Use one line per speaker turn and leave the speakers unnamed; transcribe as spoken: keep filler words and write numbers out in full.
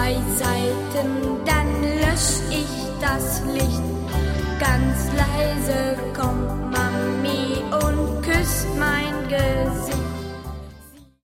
zwei Seiten, dann lösch ich das Licht. Ganz leise kommt Mami und küsst mein Gesicht.